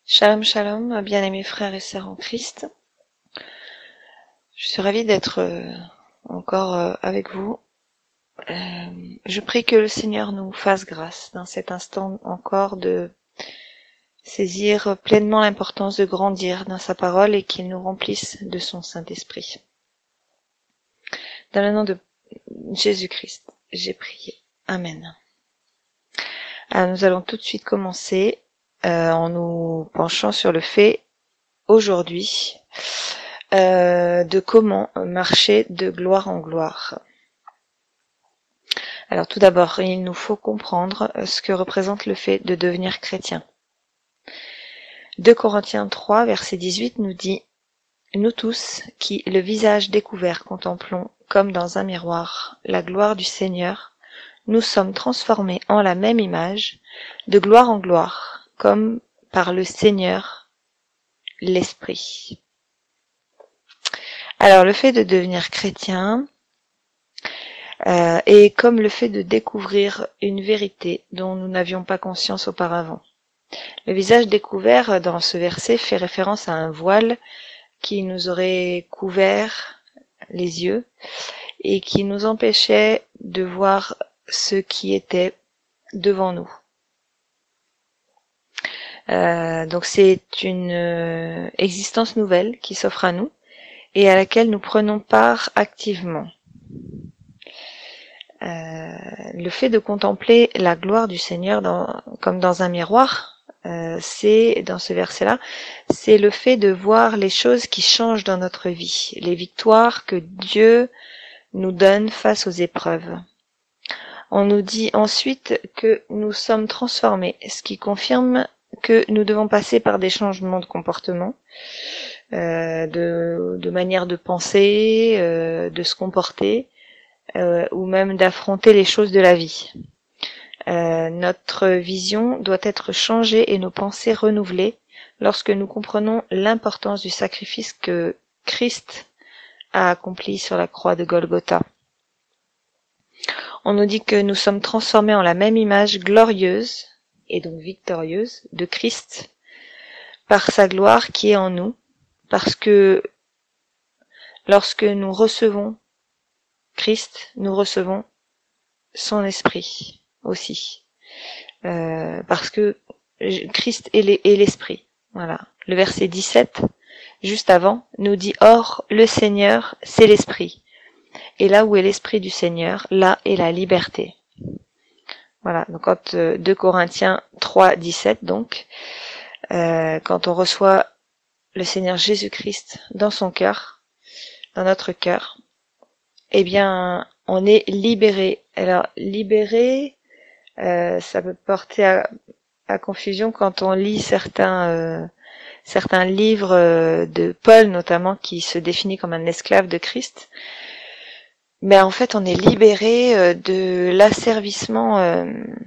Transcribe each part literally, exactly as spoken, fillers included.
Shalom shalom, bien-aimés frères et sœurs en Christ. Je suis ravie d'être euh, encore euh, avec vous. Euh, je prie que le Seigneur nous fasse grâce dans cet instant encore de saisir pleinement l'importance de grandir dans sa parole et qu'il nous remplisse de son Saint-Esprit. Dans le nom de Jésus-Christ, j'ai prié. Amen. Alors nous allons tout de suite commencer euh, en nous penchant sur le fait aujourd'hui Euh, de comment marcher de gloire en gloire. Alors tout d'abord, il nous faut comprendre ce que représente le fait de devenir chrétien. deux Corinthiens trois, verset dix-huit nous dit « Nous tous, qui, le visage découvert, contemplons, comme dans un miroir, la gloire du Seigneur, nous sommes transformés en la même image, de gloire en gloire, comme par le Seigneur, l'Esprit. » Alors le fait de devenir chrétien euh, est comme le fait de découvrir une vérité dont nous n'avions pas conscience auparavant. Le visage découvert dans ce verset fait référence à un voile qui nous aurait couvert les yeux et qui nous empêchait de voir ce qui était devant nous. Euh, donc c'est une euh, existence nouvelle qui s'offre à nous et à laquelle nous prenons part activement. Euh, le fait de contempler la gloire du Seigneur dans, comme dans un miroir, euh, c'est, dans ce verset-là, c'est le fait de voir les choses qui changent dans notre vie, les victoires que Dieu nous donne face aux épreuves. On nous dit ensuite que nous sommes transformés, ce qui confirme que nous devons passer par des changements de comportement, euh, de, de manière de penser, euh, de se comporter, euh, ou même d'affronter les choses de la vie. Euh, notre vision doit être changée et nos pensées renouvelées lorsque nous comprenons l'importance du sacrifice que Christ a accompli sur la croix de Golgotha. On nous dit que nous sommes transformés en la même image glorieuse, et donc victorieuse, de Christ, par sa gloire qui est en nous, parce que lorsque nous recevons Christ, nous recevons son esprit aussi. Euh, parce que Christ est l'esprit. Voilà. Le verset dix-sept, juste avant, nous dit « Or, le Seigneur, c'est l'esprit. Et là où est l'esprit du Seigneur, là est la liberté. » Voilà. Donc, quand euh, deux Corinthiens trois, dix-sept, donc, euh, quand on reçoit le Seigneur Jésus-Christ dans son cœur, dans notre cœur, eh bien, on est libéré. Alors, libéré, euh, ça peut porter à, à confusion quand on lit certains euh, certains livres euh, de Paul, notamment, qui se définit comme un esclave de Christ. Mais en fait, on est libéré euh, de l'asservissement euh,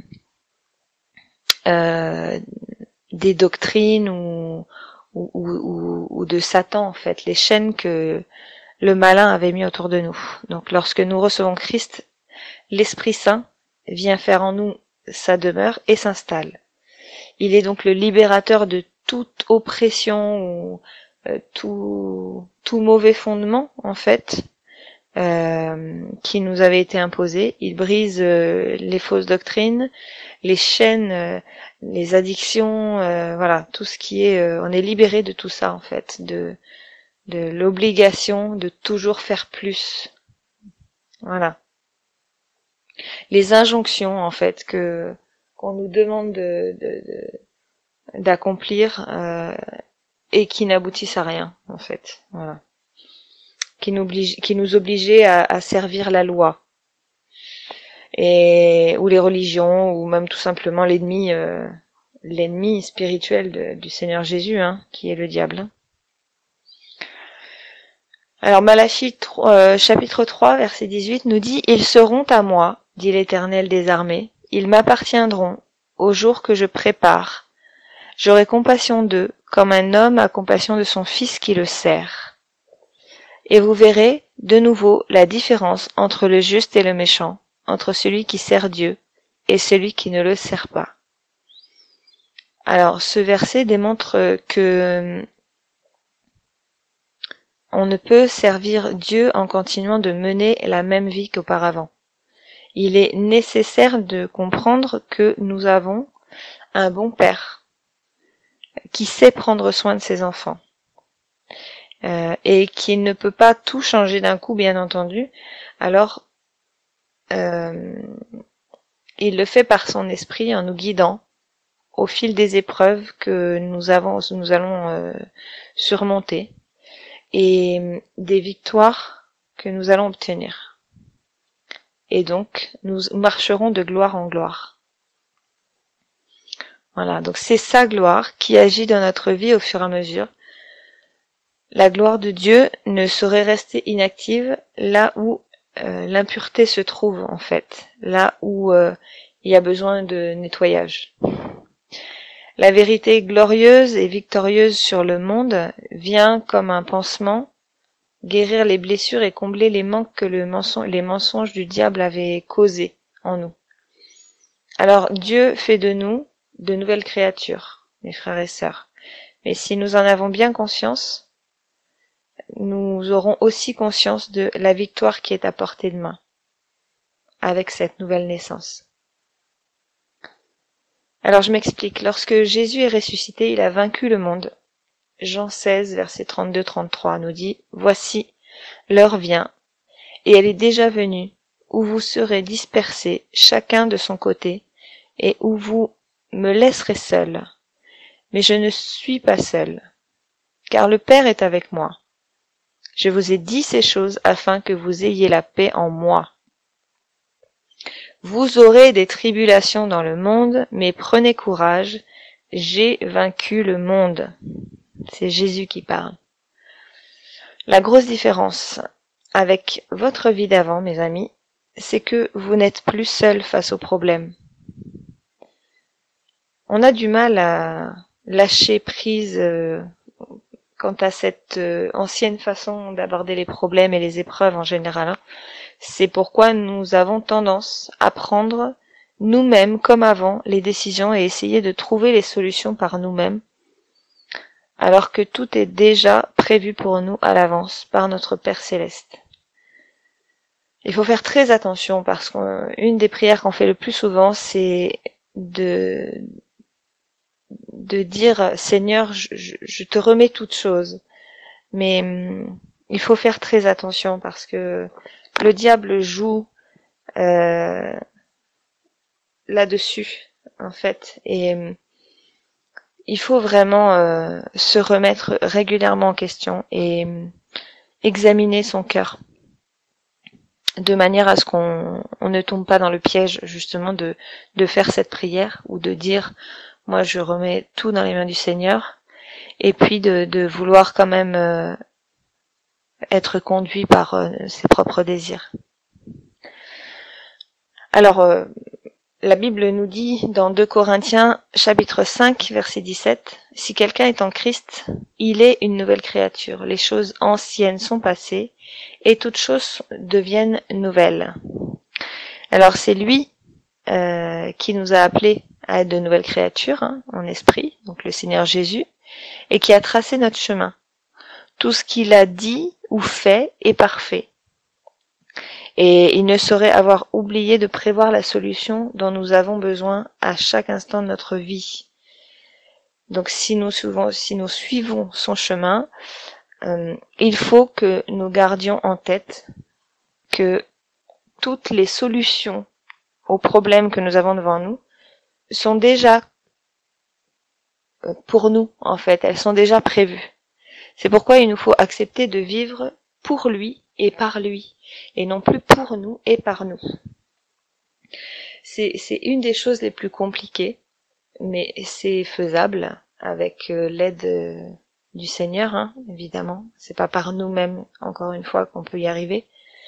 euh, des doctrines ou, ou, ou, ou de Satan, en fait, les chaînes que le malin avait mis autour de nous. Donc lorsque nous recevons Christ, l'Esprit Saint vient faire en nous sa demeure et s'installe. Il est donc le libérateur de toute oppression ou euh, tout, tout mauvais fondement, en fait, euh, qui nous avait été imposé. Il brise euh, les fausses doctrines, les chaînes, euh, les addictions, euh, voilà, tout ce qui est... Euh, on est libéré de tout ça, en fait, de... de l'obligation de toujours faire plus. Voilà. Les injonctions, en fait, que qu'on nous demande de, de, de d'accomplir euh, et qui n'aboutissent à rien, en fait. Voilà. Qui nous oblige, qui nous obligeait à, à servir la loi. Et ou les religions, ou même tout simplement l'ennemi euh, l'ennemi spirituel de, du Seigneur Jésus, hein, qui est le diable. Hein. Alors Malachie euh, chapitre trois, verset dix-huit nous dit « Ils seront à moi, dit l'Éternel des armées, ils m'appartiendront au jour que je prépare. J'aurai compassion d'eux, comme un homme a compassion de son fils qui le sert. Et vous verrez de nouveau la différence entre le juste et le méchant, entre celui qui sert Dieu et celui qui ne le sert pas. » Alors, ce verset démontre que on ne peut servir Dieu en continuant de mener la même vie qu'auparavant. Il est nécessaire de comprendre que nous avons un bon Père qui sait prendre soin de ses enfants euh, et qui ne peut pas tout changer d'un coup, bien entendu. Alors, euh, il le fait par son esprit en nous guidant au fil des épreuves que nous avons, nous allons euh, surmonter et des victoires que nous allons obtenir. Et donc, nous marcherons de gloire en gloire. Voilà, donc c'est sa gloire qui agit dans notre vie au fur et à mesure. La gloire de Dieu ne saurait rester inactive là où euh, l'impureté se trouve, en fait, là où euh, il y a besoin de nettoyage. La vérité glorieuse et victorieuse sur le monde vient comme un pansement guérir les blessures et combler les manques que le mensonge, les mensonges du diable avaient causés en nous. Alors Dieu fait de nous de nouvelles créatures, mes frères et sœurs. Mais si nous en avons bien conscience, nous aurons aussi conscience de la victoire qui est à portée de main avec cette nouvelle naissance. Alors je m'explique. Lorsque Jésus est ressuscité, il a vaincu le monde. Jean seize, versets trente-deux trente-trois nous dit « Voici, l'heure vient, et elle est déjà venue, où vous serez dispersés, chacun de son côté, et où vous me laisserez seul. Mais je ne suis pas seul, car le Père est avec moi. Je vous ai dit ces choses afin que vous ayez la paix en moi. Vous aurez des tribulations dans le monde, mais prenez courage, j'ai vaincu le monde. » C'est Jésus qui parle. La grosse différence avec votre vie d'avant, mes amis, c'est que vous n'êtes plus seul face aux problèmes. On a du mal à lâcher prise euh, quant à cette euh, ancienne façon d'aborder les problèmes et les épreuves en général. Hein. C'est pourquoi nous avons tendance à prendre nous-mêmes comme avant les décisions et essayer de trouver les solutions par nous-mêmes, alors que tout est déjà prévu pour nous à l'avance par notre Père Céleste. Il faut faire très attention parce qu'une des prières qu'on fait le plus souvent, c'est de, de dire « Seigneur, je, je, je te remets toutes choses ». Mais hum, il faut faire très attention parce que le diable joue euh, là-dessus, en fait. Et hum, il faut vraiment euh, se remettre régulièrement en question et hum, examiner son cœur, de manière à ce qu'on on ne tombe pas dans le piège justement de, de faire cette prière ou de dire « moi je remets tout dans les mains du Seigneur » et puis de, de vouloir quand même euh, être conduit par euh, ses propres désirs. Alors, euh, la Bible nous dit dans deux Corinthiens chapitre cinq verset dix-sept, « Si quelqu'un est en Christ, il est une nouvelle créature. Les choses anciennes sont passées et toutes choses deviennent nouvelles. » Alors c'est lui euh, qui nous a appelés à être de nouvelles créatures, hein, en esprit, donc le Seigneur Jésus, et qui a tracé notre chemin. Tout ce qu'il a dit ou fait est parfait. Et il ne saurait avoir oublié de prévoir la solution dont nous avons besoin à chaque instant de notre vie. Donc si nous suivons, si nous suivons son chemin, euh, il faut que nous gardions en tête que toutes les solutions aux problèmes que nous avons devant nous sont déjà pour nous, en fait, elles sont déjà prévues. C'est pourquoi il nous faut accepter de vivre pour lui et par lui, et non plus pour nous et par nous. C'est, c'est une des choses les plus compliquées, mais c'est faisable avec euh, l'aide euh, du Seigneur, hein, évidemment. C'est pas par nous-mêmes, encore une fois, qu'on peut y arriver.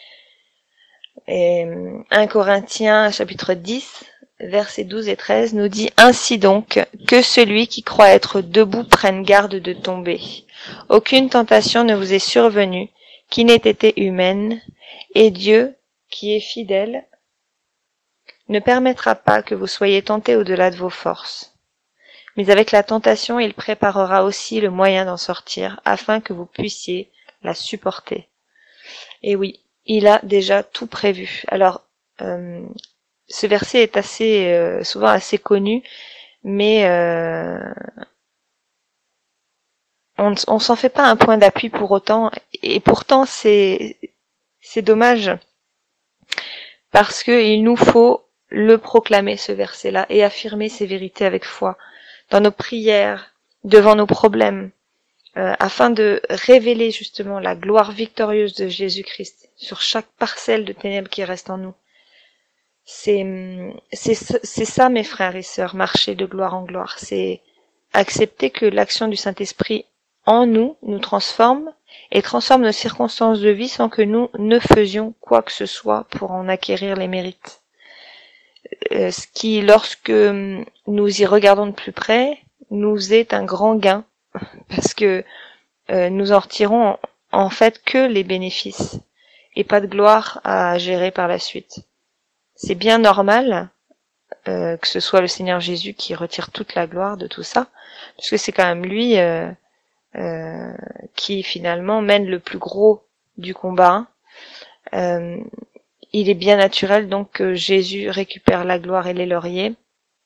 Et un Corinthiens chapitre dix, versets douze et treize nous dit « Ainsi donc, que celui qui croit être debout prenne garde de tomber. Aucune tentation ne vous est survenue qui n'ait été humaine, et Dieu, qui est fidèle, ne permettra pas que vous soyez tentés au-delà de vos forces. Mais avec la tentation, il préparera aussi le moyen d'en sortir, afin que vous puissiez la supporter. Et oui, il a déjà tout prévu. Alors, euh, ce verset est assez euh, souvent assez connu, mais euh, on, on s'en fait pas un point d'appui pour autant. Et pourtant, c'est c'est dommage parce que il nous faut le proclamer, ce verset-là, et affirmer ces vérités avec foi dans nos prières, devant nos problèmes, euh, afin de révéler justement la gloire victorieuse de Jésus-Christ sur chaque parcelle de ténèbres qui reste en nous. C'est, c'est, c'est ça, mes frères et sœurs, marcher de gloire en gloire. C'est accepter que l'action du Saint-Esprit en nous nous transforme et transforme nos circonstances de vie sans que nous ne faisions quoi que ce soit pour en acquérir les mérites. Euh, ce qui, lorsque nous y regardons de plus près, nous est un grand gain, parce que euh, nous en retirons en, en fait que les bénéfices et pas de gloire à gérer par la suite. C'est bien normal euh, que ce soit le Seigneur Jésus qui retire toute la gloire de tout ça, puisque c'est quand même lui euh, euh, qui finalement mène le plus gros du combat. Euh, il est bien naturel donc que Jésus récupère la gloire et les lauriers,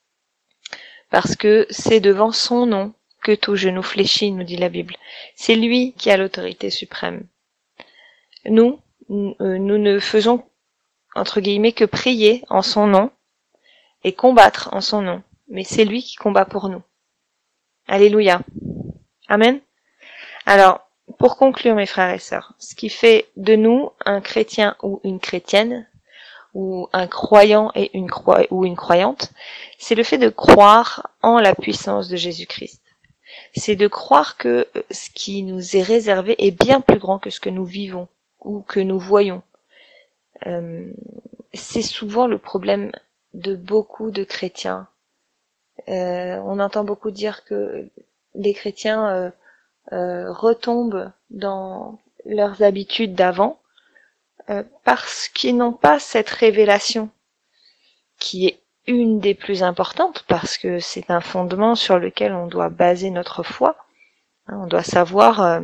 parce que c'est devant son nom que tout genou fléchit, nous dit la Bible. C'est lui qui a l'autorité suprême. Nous, nous ne faisons entre guillemets que prier en son nom et combattre en son nom, mais c'est lui qui combat pour nous. Alléluia. Amen. Alors, pour conclure, mes frères et sœurs, ce qui fait de nous un chrétien ou une chrétienne, ou un croyant et une croi- ou une croyante, c'est le fait de croire en la puissance de Jésus-Christ. C'est de croire que ce qui nous est réservé est bien plus grand que ce que nous vivons ou que nous voyons. Euh, c'est souvent le problème de beaucoup de chrétiens. Euh, on entend beaucoup dire que les chrétiens euh, euh, retombent dans leurs habitudes d'avant euh, parce qu'ils n'ont pas cette révélation qui est une des plus importantes, parce que c'est un fondement sur lequel on doit baser notre foi. On doit savoir euh,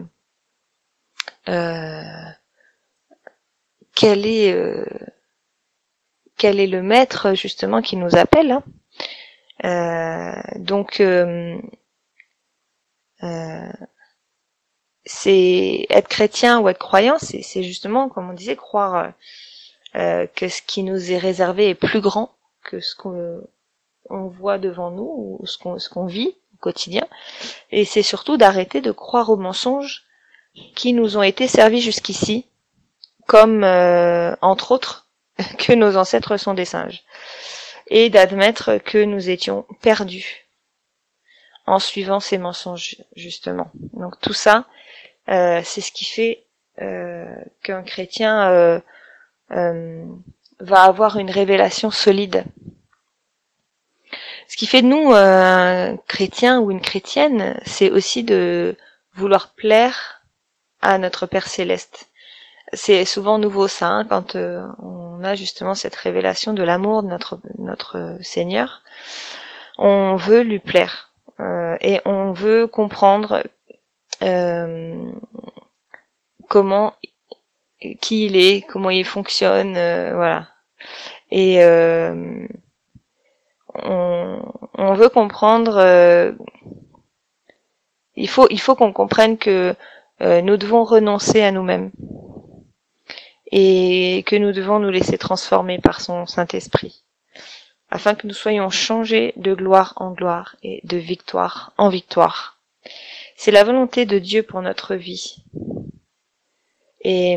euh, quel est euh, quel est le maître justement qui nous appelle. Hein. Euh, donc euh, euh, c'est être chrétien ou être croyant, c'est, c'est justement, comme on disait, croire euh, que ce qui nous est réservé est plus grand que ce qu'on on voit devant nous ou ce qu'on, ce qu'on vit au quotidien. Et c'est surtout d'arrêter de croire aux mensonges qui nous ont été servis jusqu'ici, comme euh, entre autres que nos ancêtres sont des singes, et d'admettre que nous étions perdus en suivant ces mensonges justement. Donc tout ça, euh, c'est ce qui fait euh, qu'un chrétien euh, euh, va avoir une révélation solide. Ce qui fait de nous euh, un chrétien ou une chrétienne, c'est aussi de vouloir plaire à notre Père Céleste. C'est souvent nouveau ça, hein, quand euh, on a justement cette révélation de l'amour de notre notre Seigneur. On veut lui plaire euh, et on veut comprendre euh, comment, qui il est, comment il fonctionne, euh, voilà. Et euh, on, on veut comprendre. Euh, il faut il faut qu'on comprenne que euh, nous devons renoncer à nous-mêmes et que nous devons nous laisser transformer par son Saint-Esprit, afin que nous soyons changés de gloire en gloire et de victoire en victoire. C'est la volonté de Dieu pour notre vie. Et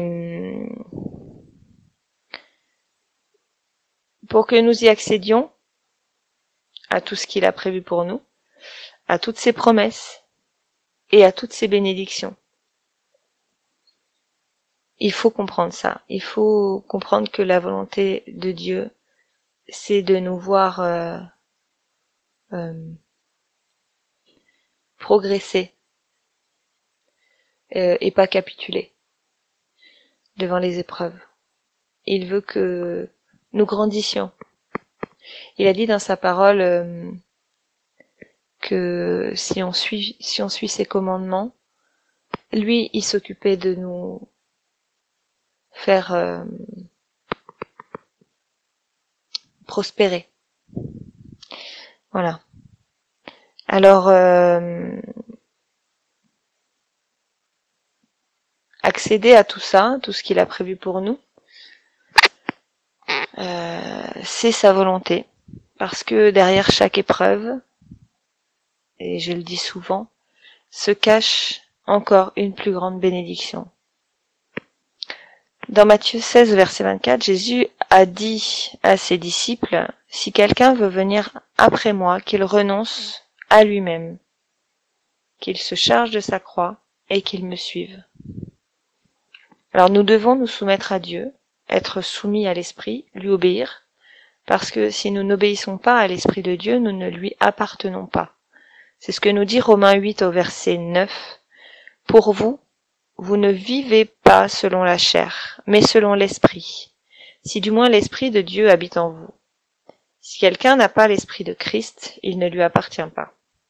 pour que nous y accédions à tout ce qu'il a prévu pour nous, à toutes ses promesses et à toutes ses bénédictions, il faut comprendre ça. Il faut comprendre que la volonté de Dieu, c'est de nous voir euh, euh, progresser euh, et pas capituler devant les épreuves. Il veut que nous grandissions. Il a dit dans sa parole euh, que si on suit, si on suit ses commandements, lui, il s'occupait de nous faire euh, prospérer. Voilà. Alors, euh, accéder à tout ça, tout ce qu'il a prévu pour nous, euh, c'est sa volonté. Parce que derrière chaque épreuve, et je le dis souvent, se cache encore une plus grande bénédiction. Dans Matthieu seize, verset vingt-quatre, Jésus a dit à ses disciples, « Si quelqu'un veut venir après moi, qu'il renonce à lui-même, qu'il se charge de sa croix et qu'il me suive. » Alors nous devons nous soumettre à Dieu, être soumis à l'Esprit, lui obéir, parce que si nous n'obéissons pas à l'Esprit de Dieu, nous ne lui appartenons pas. C'est ce que nous dit Romains huit au verset neuf. « Pour vous, vous ne vivez pas selon la chair, mais selon l'Esprit, si du moins l'Esprit de Dieu habite en vous. Si quelqu'un n'a pas l'Esprit de Christ, il ne lui appartient pas. »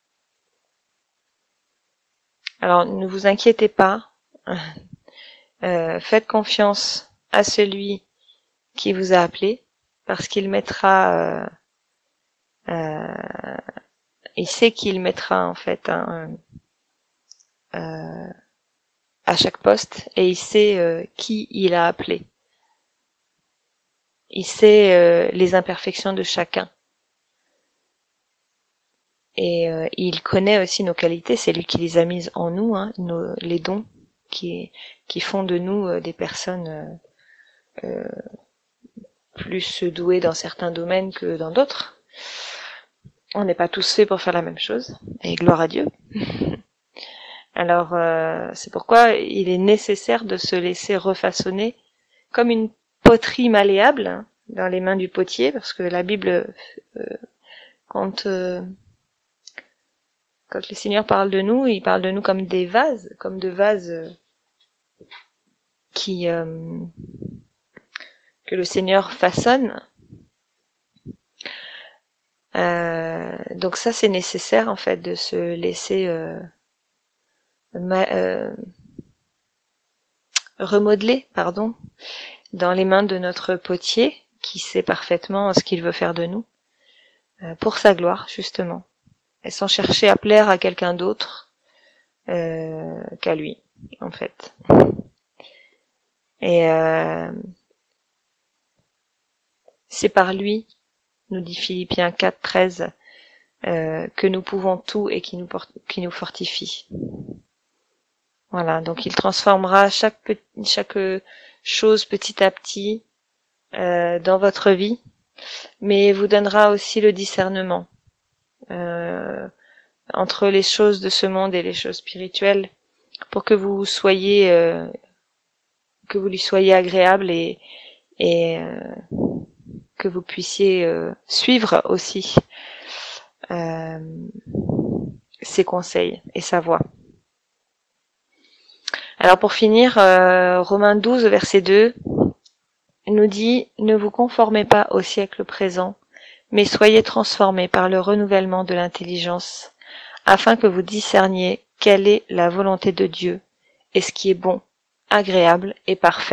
Alors ne vous inquiétez pas, euh, faites confiance à celui qui vous a appelé, parce qu'il mettra, euh, euh, il sait qu'il mettra en fait un, euh, à chaque poste, et il sait euh, qui il a appelé. Il sait euh, les imperfections de chacun. Et euh, il connaît aussi nos qualités, c'est lui qui les a mises en nous, hein, nos, les dons qui, qui font de nous euh, des personnes euh, euh, plus douées dans certains domaines que dans d'autres. On n'est pas tous faits pour faire la même chose, et gloire à Dieu. Alors euh, c'est pourquoi il est nécessaire de se laisser refaçonner comme une poterie malléable hein, dans les mains du potier, parce que la Bible, euh, quand euh, quand le Seigneur parle de nous, il parle de nous comme des vases, comme de vases euh, qui euh, que le Seigneur façonne. Euh, donc ça, c'est nécessaire en fait de se laisser euh, ma, euh, remodeler, pardon, dans les mains de notre potier, qui sait parfaitement ce qu'il veut faire de nous, euh, pour sa gloire justement, et sans chercher à plaire à quelqu'un d'autre euh, qu'à lui, en fait. Et euh, c'est par lui, nous dit Philippiens quatre, treize, euh, que nous pouvons tout et qui nous, porte, qui nous fortifie. Voilà, donc il transformera chaque, chaque chose petit à petit euh, dans votre vie, mais vous donnera aussi le discernement euh, entre les choses de ce monde et les choses spirituelles, pour que vous soyez, euh, que vous lui soyez agréable et, et euh, que vous puissiez euh, suivre aussi euh, ses conseils et sa voix. Alors pour finir, euh, Romains douze, verset deux, nous dit « Ne vous conformez pas au siècle présent, mais soyez transformés par le renouvellement de l'intelligence, afin que vous discerniez quelle est la volonté de Dieu, et ce qui est bon, agréable et parfait. »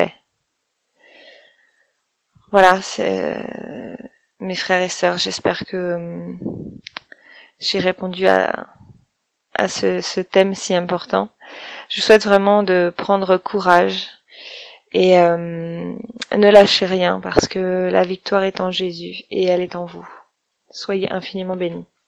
Voilà, c'est, euh, mes frères et sœurs, j'espère que euh, j'ai répondu à, à ce, ce thème si important. Je vous souhaite vraiment de prendre courage et euh, ne lâchez rien, parce que la victoire est en Jésus et elle est en vous. Soyez infiniment bénis.